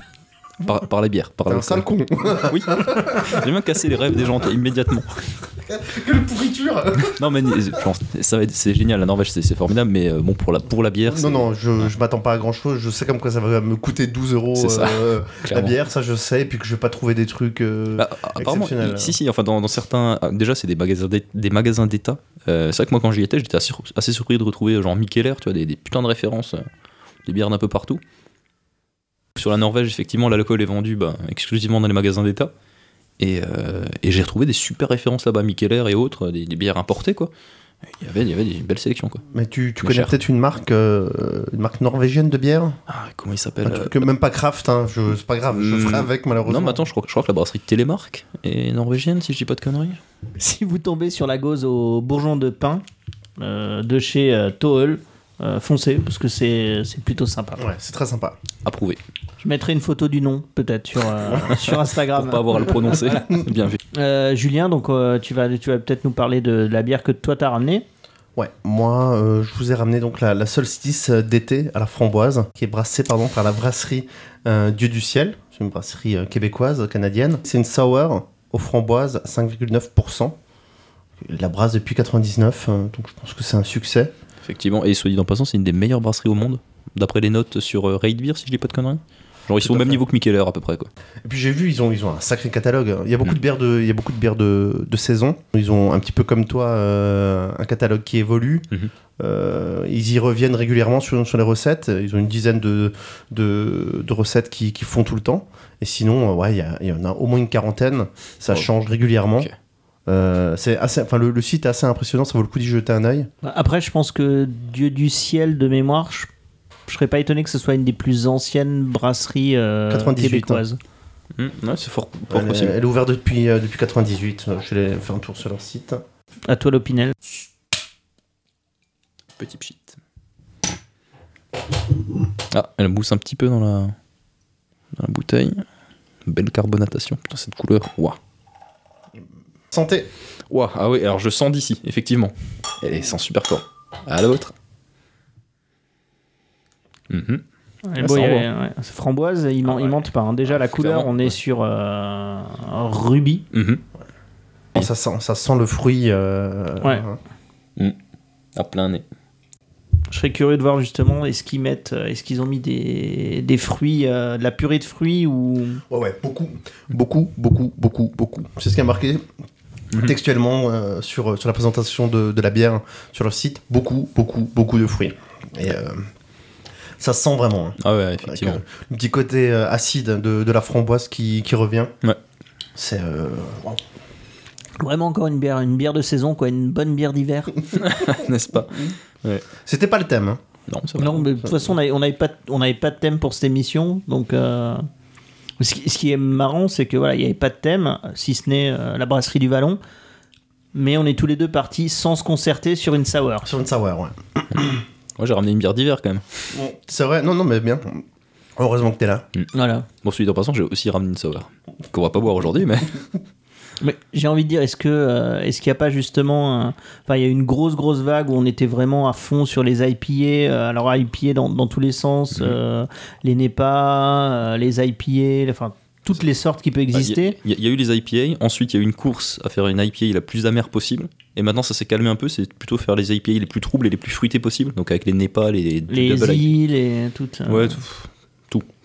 par, par la bière. Par T'es un l'alcool. sale con. Oui. J'ai bien cassé les rêves des gens immédiatement. Quelle pourriture. Non, mais je pense, ça va être- c'est génial, la Norvège, c'est c'est formidable, mais euh, bon, pour la, pour la bière, c'est Non, non, je, je m'attends pas à grand chose. Je sais comme quoi ça va me coûter douze euros C'est ça, euh, la clairement. bière, ça je sais. Et puis que je vais pas trouver des trucs. euh, Bah, apparemment, exceptionnel. il- si, si, enfin, dans, dans certains. ah, Déjà, c'est des magasins d'é- des magasins d'État. Euh, c'est vrai que moi, quand j'y étais, j'étais assez, assez surpris de retrouver genre Mikkeller, tu vois, des, des putains de références, euh, des bières d'un peu partout. Sur la Norvège, effectivement, l'alcool est vendu bah, exclusivement dans les magasins d'État. Et, euh, et j'ai retrouvé des super références là-bas, Mikkeller et autres, des, des bières importées, quoi. Il y avait, il y avait des belles sélections, quoi. Mais tu, tu Mais connais cher. peut-être une marque, euh, une marque norvégienne de bière. Ah, comment il s'appelle Un euh, truc que même pas Kraft, hein, je- c'est pas grave, je Hmm. ferai avec malheureusement. Non, mais attends, je crois, je crois que la brasserie Télémark est norvégienne, si je dis pas de conneries. Si vous tombez sur la gauze au bourgeon de pain euh, de chez euh, Toel, euh, foncez parce que c'est c'est plutôt sympa. Ouais, c'est très sympa. Approuvé. Je mettrai une photo du nom peut-être sur, euh, sur Instagram. Pour pas avoir à le prononcer. Bien vu. Euh, Julien, donc euh, tu vas, tu vas peut-être nous parler de, de la bière que toi t'as ramenée. Ouais, moi euh, je vous ai ramené donc la, la solstice d'été à la framboise, qui est brassée pardon, par la brasserie euh, Dieu du Ciel. C'est une brasserie euh, québécoise, canadienne. C'est une sour aux framboises à cinq virgule neuf pour cent. Il la brasse depuis quatre-vingt-dix-neuf, euh, donc je pense que c'est un succès. Effectivement, et soit dit en passant, c'est une des meilleures brasseries au monde, d'après les notes sur euh, Rate Beer, si je dis pas de conneries. Genre, ils Tout sont au à même fait. niveau que Mikkeller à peu près, quoi. Et puis j'ai vu, ils ont, ils ont un sacré catalogue. Il y a beaucoup Mm. de bières de, il y a beaucoup de bières de, de saison. Ils ont un petit peu comme toi euh, un catalogue qui évolue. Mhm. Euh, ils y reviennent régulièrement sur, sur les recettes. Ils ont une dizaine de, de, de recettes qui, qui font tout le temps. Et sinon, euh, ouais, il y, a- il y en a au moins une quarantaine. Ça Oh. change régulièrement. Ok. Euh, c'est assez, enfin, le, le site est assez impressionnant. Ça vaut le coup d'y jeter un œil. Après, je pense que Dieu du Ciel de mémoire, je, je serais pas étonné que ce soit une des plus anciennes brasseries euh, quatre-vingt-dix-huit, québécoises. Hum, ouais, c'est fort, fort Elle, est- possible. elle est ouverte depuis, euh, depuis quatre-vingt-dix-huit. Je vais aller faire un tour sur leur site. À toi l'Opinel. Petit pchit. Ah, elle mousse un petit peu dans la, dans la bouteille. Belle carbonatation. Putain, cette couleur. Waouh. Santé. Waouh. Ah oui, alors je sens d'ici, effectivement. Elle sent super fort. À l'autre. Mhm. Ouais, Ça bon, sent il y bon. avait- ouais, c'est framboise, il, ment- Ah il ouais. mente pas. hein. Déjà, la couleur, Clairement, on est ouais. sur euh, un rubis. Mhm. Oh, ça, sent, ça sent le fruit. euh, Ouais. hein. À plein nez. Je serais curieux de voir justement, est-ce qu'ils mettent, euh, est-ce qu'ils ont mis des, des fruits, euh, de la purée de fruits ou. Ouais, ouais, beaucoup, beaucoup, beaucoup, beaucoup, beaucoup. C'est ce qui a marqué Mhm. textuellement euh, sur, sur la présentation de, de la bière sur leur site. Beaucoup, beaucoup, beaucoup de fruits. Et euh, ça se sent vraiment. hein. Ah ouais, Avec, effectivement. euh, le petit côté euh, acide de, de la framboise qui, qui revient. Ouais. C'est. euh, wow. Vraiment encore une bière, une bière de saison, quoi, une bonne bière d'hiver. N'est-ce pas? C'était pas le thème. hein. Non, c'est vrai. Non, mais de toute façon, on n'avait on avait pas, de- on avait pas de thème pour cette émission, donc. euh, Ce qui, ce qui est marrant, c'est que voilà, il n'y avait pas de thème, si ce n'est euh, la brasserie du Vallon, mais on est tous les deux partis sans se concerter sur une sour. Sur une sour, ouais. Moi, j'ai ramené une bière d'hiver quand même. C'est vrai, non, non, mais bien. Heureusement que t'es là. Voilà. Bon, celui en passant, j'ai aussi ramené une sour. Qu'on va pas boire aujourd'hui, mais. Mais j'ai envie de dire, est-ce que euh, est-ce qu'il n'y a pas justement, un- enfin, il y a eu une grosse grosse vague où on était vraiment à fond sur les I P A, euh, alors I P A dans, dans tous les sens, Mhm. euh, les N E P A, euh, les I P A, enfin toutes les sortes qui peuvent exister. Il y, a- il y a eu les I P A, ensuite il y a eu une course à faire une I P A la plus amère possible, et maintenant ça s'est calmé un peu, c'est plutôt faire les I P A les plus troubles et les plus fruités possibles, donc avec les N E P A, les, Les double I P A. îles et toutes. euh, Ouais, tout, tout, tout.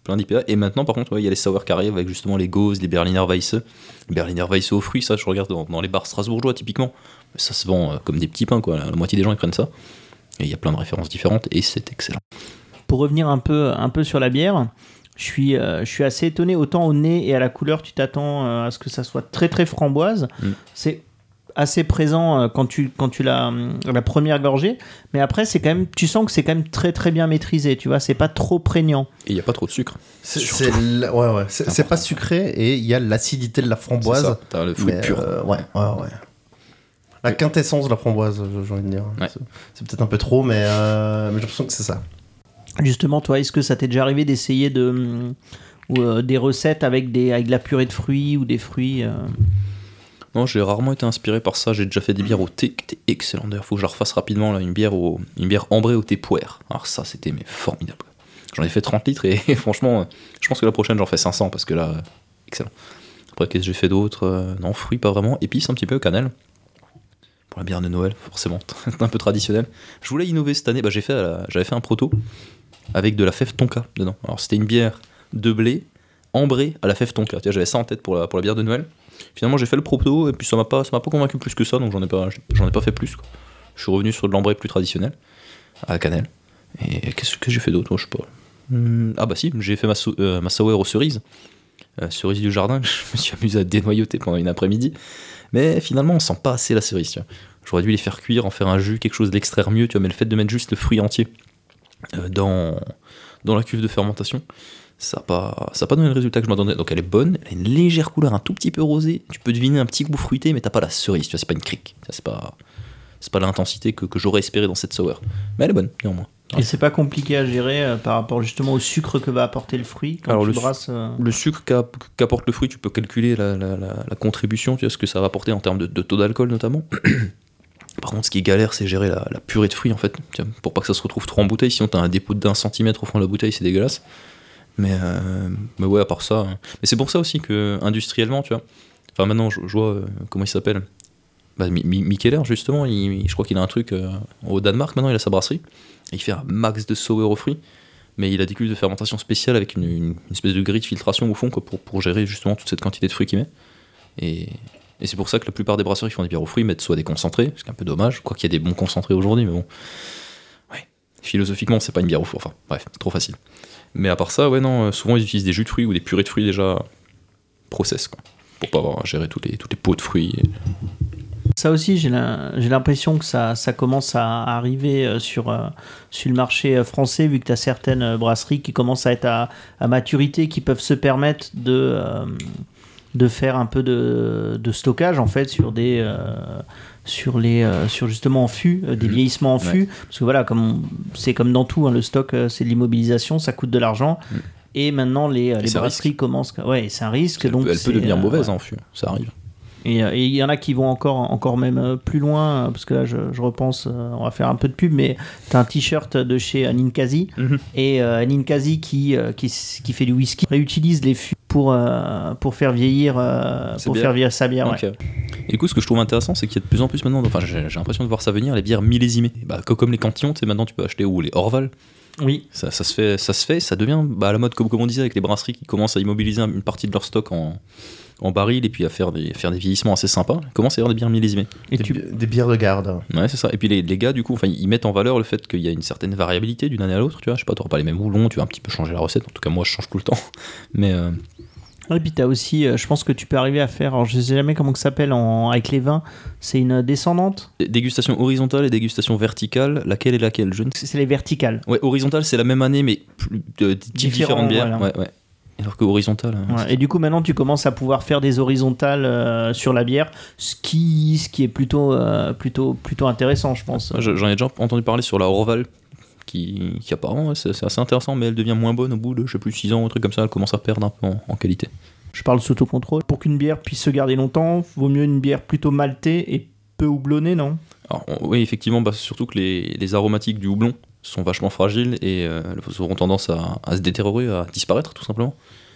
plein d'I P A. Et maintenant, par contre, il ouais, y a les sour qui arrivent avec justement les Gauss, les Berliner Weisse. Les Berliner Weisse aux fruits, ça, je regarde dans, dans les bars strasbourgeois typiquement. Ça se vend euh, comme des petits pains, quoi. La, la moitié des gens ils prennent ça. Et il y a plein de références différentes et c'est excellent. Pour revenir un peu, un peu sur la bière, je suis, euh, je suis assez étonné. Autant au nez et à la couleur, tu t'attends euh, à ce que ça soit très très framboise. Mm. C'est assez présent euh, quand tu, quand tu l'as euh, la première gorgée, mais après c'est quand même, tu sens que c'est quand même très très bien maîtrisé, tu vois, c'est pas trop prégnant. Et il y a pas trop de sucre. C'est, c'est, la, ouais, ouais, c'est, c'est pas sucré et il y a l'acidité de la framboise. C'est ça, t'as le fruit pur. Euh, ouais, ouais, ouais. La quintessence de la framboise, j'ai envie de dire. Ouais. C'est, c'est peut-être un peu trop, mais, euh, mais j'ai l'impression que c'est ça. Justement, toi, est-ce que ça t'est déjà arrivé d'essayer de, ou, euh, des recettes avec, des, avec de la purée de fruits ou des fruits euh... Non, j'ai rarement été inspiré par ça. J'ai déjà fait des bières au thé qui étaient excellentes. D'ailleurs, faut que je la refasse rapidement, là, une bière, au, une bière ambrée au thé poire. Alors ça, c'était mais formidable. J'en ai fait trente litres et, et franchement, je pense que la prochaine, j'en fais cinq cents parce que là, excellent. Après, qu'est-ce que j'ai fait d'autre? euh, Non, fruits, pas vraiment. Épices, un petit peu, cannelle. Pour la bière de Noël, forcément, un peu traditionnel. Je voulais innover cette année. Bah, j'ai fait, la, j'avais fait un proto avec de la fève tonka dedans. Alors, c'était une bière de blé ambrée à la fève tonka. Tu vois, j'avais ça en tête pour la, pour la bière de Noël. Finalement, j'ai fait le proto et puis ça m'a pas, ça m'a pas convaincu plus que ça, donc j'en ai pas, j'en ai pas fait plus, quoi. Je suis revenu sur de l'ambré plus traditionnel, à la cannelle. Et qu'est-ce que j'ai fait d'autre? Moi, je sais pas. Hum, ah bah si, j'ai fait ma, so- euh, ma sour aux cerises. Euh, cerise du jardin, je me suis amusé à dénoyauter pendant une après-midi. Mais finalement, on sent pas assez la cerise, tu vois. J'aurais dû les faire cuire, en faire un jus, quelque chose d'extraire mieux, tu vois. Mais le fait de mettre juste le fruit entier euh, dans, dans la cuve de fermentation, ça n'a pas, ça a pas donné le résultat que je m'attendais. Donc elle est bonne, elle a une légère couleur un tout petit peu rosée. Tu peux deviner un petit goût fruité, mais t'as pas la cerise, tu vois. C'est pas une crique. Ça, c'est pas, c'est pas l'intensité que, que j'aurais espéré dans cette sour. Mais elle est bonne, néanmoins. Et c'est pas compliqué à gérer euh, par rapport justement au sucre que va apporter le fruit quand Alors tu le, brasses euh... le sucre qu'a, qu'apporte le fruit, tu peux calculer la, la, la, la contribution, tu vois, ce que ça va apporter en termes de, de taux d'alcool notamment. Par contre, ce qui est galère, c'est gérer la, la purée de fruits en fait, tu vois, pour pas que ça se retrouve trop en bouteille. Sinon, t'as un dépôt d'un centimètre au fond de la bouteille, c'est dégueulasse. Mais, euh, mais ouais, à part ça. Hein. Mais c'est pour ça aussi que industriellement, tu vois. Enfin, maintenant, je, je vois euh, comment il s'appelle. Bah, M- M- Mikkeller, justement, il, je crois qu'il a un truc euh, au Danemark. Maintenant, il a sa brasserie. Il fait un max de sour aux fruits. Mais il a des cuves de fermentation spéciales avec une, une, une espèce de grille de filtration au fond, quoi, pour, pour gérer justement toute cette quantité de fruits qu'il met. Et, et c'est pour ça que la plupart des brasseurs qui font des bières aux fruits mettent soit des concentrés, ce qui est un peu dommage. Quoi qu'il y a des bons concentrés aujourd'hui, mais bon. Ouais. Philosophiquement, c'est pas une bière au four. Enfin, bref, trop facile. Mais à part ça, ouais, non, souvent ils utilisent des jus de fruits ou des purées de fruits déjà process, quoi, pour pas avoir à gérer toutes les, toutes les pots de fruits. Et... Ça aussi, j'ai, la, j'ai l'impression que ça, ça commence à arriver sur, euh, sur le marché français, vu que tu as certaines brasseries qui commencent à être à, à maturité, qui peuvent se permettre de, euh, de faire un peu de, de stockage en fait sur des... Euh, sur les euh, sur justement en fût euh, des mmh. vieillissements en fût, ouais. Parce que voilà, comme on, c'est comme dans tout, hein, le stock euh, c'est de l'immobilisation, ça coûte de l'argent, mmh. Et maintenant les, les brasseries commencent, ouais, c'est un risque, elle donc peut, elle peut devenir euh, mauvaise ouais. En fût, ça arrive. Et il y en a qui vont encore, encore même plus loin, parce que là je, je repense, on va faire un peu de pub, mais t'as un t-shirt de chez Ninkasi, mm-hmm. Et euh, Ninkasi qui, qui, qui fait du whisky, réutilise les fûts pour, euh, pour faire vieillir, euh, pour faire vieillir sa bière. Okay. Ouais. Et du coup, ce que je trouve intéressant, c'est qu'il y a de plus en plus maintenant, enfin j'ai, j'ai l'impression de voir ça venir, les bières millésimées. Bah, comme les Cantillons, tu sais, maintenant tu peux acheter, ou les Orval. Oui. Ça, ça se fait, ça se fait, ça devient bah, à la mode, comme, comme on disait, avec les brasseries qui commencent à immobiliser une partie de leur stock en, en baril et puis à faire des, faire des vieillissements assez sympas. Il commence à y avoir des bières millésimées. Et des, tu... des bières de garde. Ouais, c'est ça. Et puis les, les gars, du coup, ils mettent en valeur le fait qu'il y a une certaine variabilité d'une année à l'autre. Tu vois, je sais pas, tu n'auras pas les mêmes houblons, tu vas un petit peu changer la recette. En tout cas, moi, je change tout le temps. Mais. Euh... Et puis tu as aussi, je pense que tu peux arriver à faire, alors je ne sais jamais comment ça s'appelle en, avec les vins, c'est une descendante. Dégustation horizontale et dégustation verticale, laquelle est laquelle je ne... C'est les verticales. Ouais, horizontale c'est la même année mais plus, de, de différentes bières. Voilà. Ouais, ouais. Alors que horizontale. Ouais, et du coup maintenant tu commences à pouvoir faire des horizontales euh, sur la bière, ce qui, ce qui est plutôt, euh, plutôt, plutôt intéressant, je pense. Ouais, j'en ai déjà entendu parler sur la Orval. Qui, qui apparemment, ouais, c'est, c'est assez intéressant, mais elle devient moins bonne au bout de, je sais plus, six ans, un truc comme ça, elle commence à perdre un peu en, en qualité. Je parle sous autocontrôle. Pour qu'une bière puisse se garder longtemps, vaut mieux une bière plutôt maltée et peu houblonnée, non ? Alors, oui, effectivement, bah, surtout que les, les aromatiques du houblon sont vachement fragiles et euh, auront tendance à, à se détériorer, à disparaître tout simplement.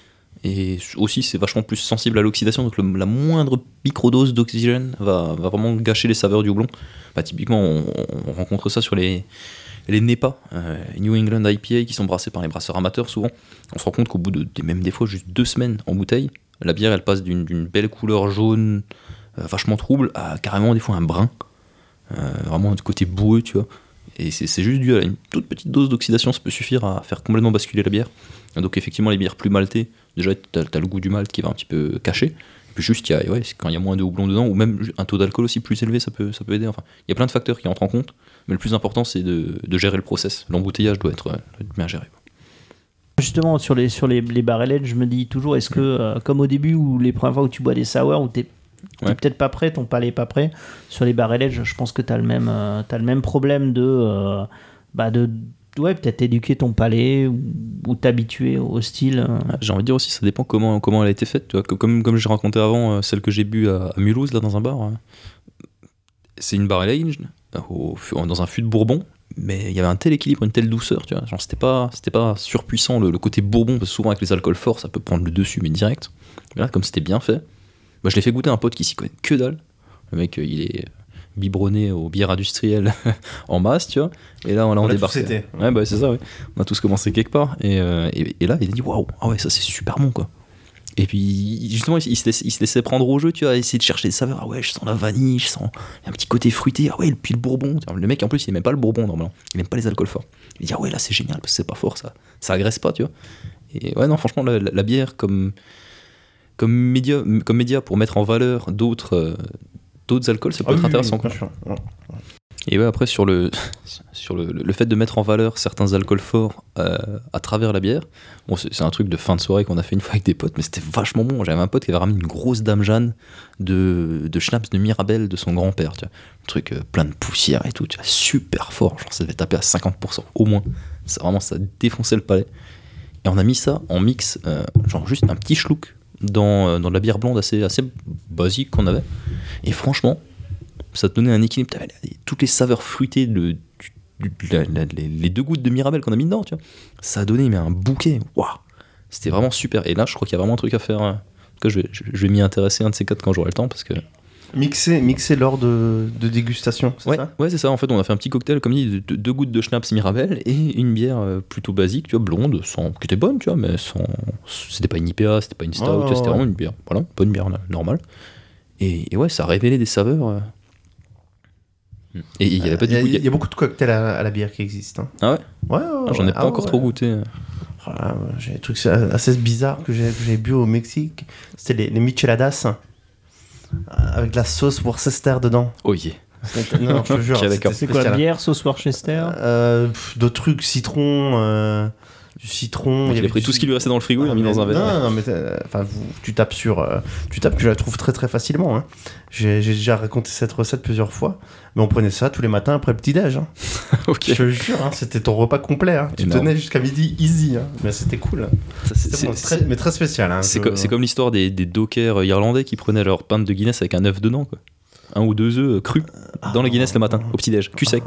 Et aussi, c'est vachement plus sensible à l'oxydation, donc le, la moindre microdose d'oxygène va, va vraiment gâcher les saveurs du houblon. Bah, typiquement, on, on rencontre ça sur les... les N E P A, euh, New England I P A, qui sont brassées par les brasseurs amateurs souvent, on se rend compte qu'au bout de, même des fois juste deux semaines en bouteille, la bière elle passe d'une, d'une belle couleur jaune, euh, vachement trouble, à carrément des fois un brun, euh, vraiment du côté boueux, tu vois. Et c'est, c'est juste dû à une toute petite dose d'oxydation, ça peut suffire à faire complètement basculer la bière. Donc effectivement les bières plus maltées, déjà t'as, t'as le goût du malt qui va un petit peu cacher. Et puis juste, y a, ouais, quand il y a moins de houblon dedans, ou même un taux d'alcool aussi plus élevé, ça peut, ça peut aider. Enfin, il y a plein de facteurs qui entrent en compte, mais le plus important c'est de, de gérer le process. L'embouteillage doit être, doit être bien géré. Justement, sur les, sur les, les barrel-aged, je me dis toujours, est-ce que, euh, comme au début, ou les premières fois où tu bois des sours, où t'es, t'es Ouais. peut-être pas prêt, ton palais est pas prêt, sur les barrel-aged, je pense que t'as le même, euh, t'as le même problème de, euh, bah de, ouais, peut-être éduquer ton palais, ou, ou t'habituer au style. euh. Ouais, j'ai envie de dire aussi, ça dépend comment, comment elle a été faite. Tu vois, comme, comme j'ai raconté avant, euh, celle que j'ai bu à, à Mulhouse, là, dans un bar, euh, c'est une barrel aged, euh, au- dans un fût de bourbon, mais il y avait un tel équilibre, une telle douceur, tu vois. Genre, c'était pas, c'était pas surpuissant le, le côté bourbon, parce que souvent avec les alcools forts, ça peut prendre le dessus, mais direct. Mais là, comme c'était bien fait, moi je l'ai fait goûter à un pote qui s'y connaît que dalle. Le mec, euh, il est biberonné aux bières industrielles en masse, tu vois. Et là, on, là, on, On l'a débarque. tous été. Ouais, bah c'est ça, ouais. On a tous commencé quelque part. Et, euh, et, et là, il a dit waouh, ah ouais, ça c'est super bon, quoi. Et puis, justement, il, il, se laissait, il se laissait prendre au jeu, tu vois, essayer de chercher des saveurs. Ah ouais, je sens la vanille, je sens. Il y a un petit côté fruité. Ah ouais, et puis le bourbon. Le mec, en plus, il aime pas le bourbon, normalement. Il aime pas les alcools forts. Il dit ah ouais, là c'est génial, parce que c'est pas fort, ça, ça agresse pas, tu vois. Et ouais, non, franchement, la, la, la bière, comme, comme, média, comme média pour mettre en valeur d'autres. Euh, d'autres alcools, ça peut Ah être oui, intéressant, oui, quoi. bien sûr. Ouais. Et ouais, après, sur le, sur le, le fait de mettre en valeur certains alcools forts euh, à travers la bière, bon, c'est, c'est un truc de fin de soirée qu'on a fait une fois avec des potes, mais c'était vachement bon. J'avais un pote qui avait ramené une grosse Dame Jeanne de, de schnapps de Mirabelle de son grand-père, tu vois. Un truc euh, plein de poussière et tout, tu vois, super fort. Genre, ça devait taper à cinquante pour cent au moins. Ça, vraiment, ça défonçait le palais. Et on a mis ça en mix, euh, genre juste un petit schluck dans, euh, dans de la bière blonde assez, assez basique qu'on avait. Et franchement, ça te donnait un équilibre. T'avais toutes les saveurs fruitées, de, du, du, la, la, les, les deux gouttes de Mirabelle qu'on a mis dedans, tu vois. Ça a donné mais un bouquet. Waouh, c'était vraiment super. Et là, je crois qu'il y a vraiment un truc à faire. En tout cas, je vais, je, je vais m'y intéresser un de ces quatre quand j'aurai le temps, parce que. Mixer, mixer lors de, de dégustation, c'est Ouais, ça ouais, c'est ça. En fait, on a fait un petit cocktail, comme dit, de, de deux gouttes de schnapps Mirabelle et une bière euh, plutôt basique, tu vois, blonde, sans, qui était bonne, tu vois, mais sans. C'était pas une I P A, c'était pas une stout, Oh, tu vois, c'était ouais. vraiment une bière. Voilà, pas une bière normale. Et, et ouais, ça a révélé des saveurs. Euh... Et il y avait pas Il y, du a- goût. il y a beaucoup de cocktails à, à la bière qui existent. hein. Ah ouais, Ouais, ouais, ah, j'en ai ouais. pas Ah, encore ouais. trop goûté. Voilà, j'ai des trucs assez bizarres que j'ai, que j'ai bu au Mexique. C'était les, les micheladas euh, avec de la sauce Worcester dedans. Oh yeah. C'était- Non, non, je te jure. Ok, d'accord. C'est quoi, spécial. bière, sauce Worcester? euh, pff, D'autres trucs, citron, euh, du citron. Il, y a avait pris du- tout ce qui lui restait dans le frigo, il l'a mis mais- dans un verre. Non, non, mais euh, enfin, vous- tu tapes sur, euh, tu tapes, je la trouve très très facilement. hein. J'ai, j'ai déjà raconté cette recette plusieurs fois, mais on prenait ça tous les matins après le petit déj. Hein. Ok. Je te jure, hein, c'était ton repas complet. hein. Tu Énorme. tenais jusqu'à midi easy, hein. Mais c'était cool. Ça, c'est, C'est bon, c'est- très- mais très spécial. Hein, c'est je- co- c'est comme l'histoire des, des dockers irlandais qui prenaient leur pinte de Guinness avec un œuf dedans, quoi. Un ou deux œufs euh, crus dans la Guinness le matin, au petit-déj, cul sec.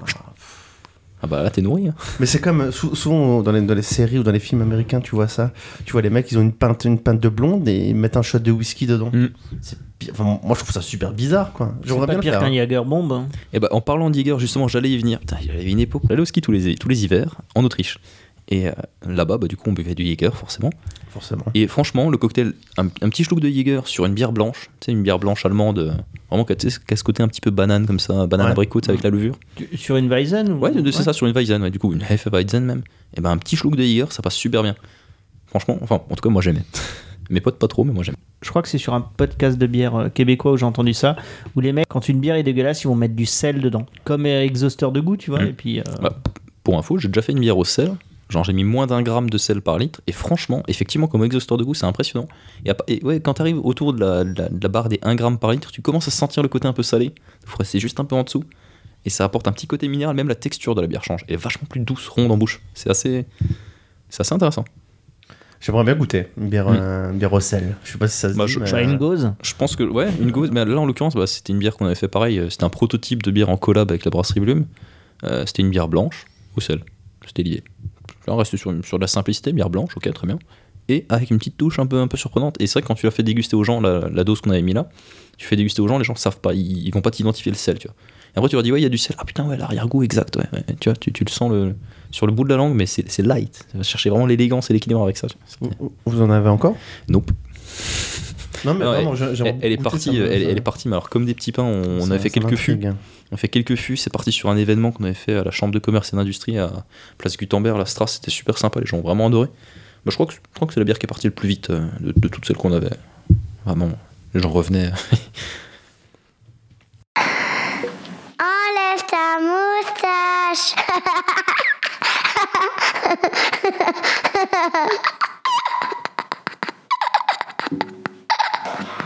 Ah bah là, t'es nourri. Hein. Mais c'est comme sou- souvent dans les, dans les séries ou dans les films américains, tu vois ça. Tu vois les mecs, ils ont une pinte, une pinte de blonde et ils mettent un shot de whisky dedans. Mm. C'est bi- enfin, moi, je trouve ça super bizarre, quoi. C'est J'aimerais pas bien le pire faire. qu'un hein. Jager bomb. hein. Et bah en parlant de Jäger, justement, j'allais y venir. Putain, il y avait une époque, j'allais au ski tous les, tous les hivers, en Autriche. Et euh, là-bas, bah, du coup, on buvait du Jäger, forcément. Forcément. Et franchement, le cocktail, un, un petit schluck de Jäger sur une bière blanche, tu sais, une bière blanche allemande, euh, vraiment qui a, tu sais, qui a ce côté un petit peu banane comme ça, banane Ouais. abricot, tu sais, avec la levure. Tu- Sur une Weizen ou... Ouais, de- c'est ça, sur une Weizen, ouais, du coup, une Hefeweizen même. Et ben un petit schluck de Jäger, ça passe super bien. Franchement, enfin, en tout cas, moi j'aimais. Mes potes pas trop, mais moi j'aime. Je crois que c'est sur un podcast de bière euh, québécois où j'ai entendu ça, où les mecs, quand une bière est dégueulasse, ils vont mettre du sel dedans. Comme euh, exhausteur de goût, tu vois. Mm. Et puis, euh, Ouais. Pour info, j'ai déjà fait une bière au sel. Genre j'ai mis moins d'un gramme de sel par litre. Et franchement, effectivement, comme exhausteur de goût, c'est impressionnant. Et, à- et ouais, quand t'arrives autour de la, de la- de la barre des un gramme par litre, tu commences à sentir le côté un peu salé. Il faut rester juste un peu en dessous. Et ça apporte un petit côté minéral, même la texture de la bière change. Elle est vachement plus douce, ronde en bouche. C'est assez, c'est assez intéressant. J'aimerais bien goûter une bière, Mm. euh, une bière au sel. Je sais pas si ça se Bah, dit. je- mais, tu as une gauze. Je pense que, ouais, une gauze, mais là en l'occurrence, bah, c'était une bière qu'on avait fait pareil. euh, C'était un prototype de bière en collab avec la brasserie Blume. Euh, c'était une bière blanche au sel. C'était lié. Là, on reste sur, sur de la simplicité, bière blanche, ok, très bien. Et avec une petite touche un peu, un peu surprenante. Et c'est vrai que quand tu l'as fait déguster aux gens, la, la dose qu'on avait mis là, tu fais déguster aux gens, les gens savent pas, ils, ils vont pas t'identifier le sel, tu vois. Et après, tu leur dis, ouais, il y a du sel. Ah putain, ouais, l'arrière-goût exact. Ouais, ouais. Tu vois, tu, tu le sens le, sur le bout de la langue, mais c'est, c'est light. Tu vas chercher vraiment l'élégance et l'équilibre avec ça. Vous, vous en avez encore? Nope. Non, mais Alors, vraiment, elle, j'ai- j'ai elle, elle est goûté, partie, ça me- elle, ça- elle est partie, mais alors comme des petits pains, on, on ça- avait fait ça quelques fûts. m'intrigue. On fait quelques fûts, c'est parti sur un événement qu'on avait fait à la Chambre de commerce et d'industrie à Place Gutenberg, la Strasse, c'était super sympa, les gens ont vraiment adoré. Bah, je, crois que, je crois que c'est la bière qui est partie le plus vite euh, de, de toutes celles qu'on avait. Vraiment, les gens revenaient. Enlève ta moustache.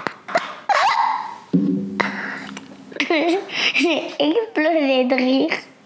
J'ai explosé de rire.